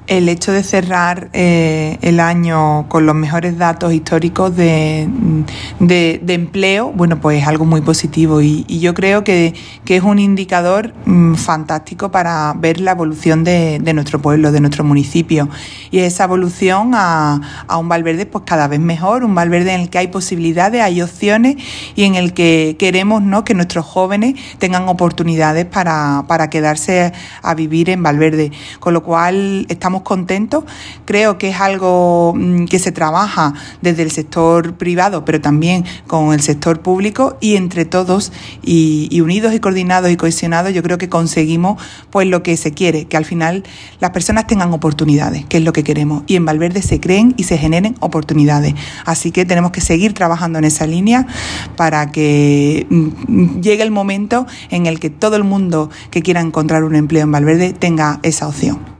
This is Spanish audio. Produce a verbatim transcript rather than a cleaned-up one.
El hecho de cerrar eh, el año con los mejores datos históricos de, de, de empleo, bueno, pues es algo muy positivo y, y yo creo que, que es un indicador mmm, fantástico para ver la evolución de, de nuestro pueblo, de nuestro municipio. Y esa evolución a, a un Valverde pues cada vez mejor, un Valverde en el que hay posibilidades, hay opciones y en el que queremos, ¿no?, que nuestros jóvenes tengan oportunidades para, para quedarse a vivir en Valverde. Con lo cual estamos contentos. Creo que es algo que se trabaja desde el sector privado, pero también con el sector público y entre todos y, y unidos y coordinados y cohesionados, yo creo que conseguimos pues lo que se quiere, que al final las personas tengan oportunidades, que es lo que queremos. Y en Valverde se creen y se generen oportunidades. Así que tenemos que seguir trabajando en esa línea para que llegue el momento en el que todo el mundo que quiera encontrar un empleo en Valverde tenga esa opción.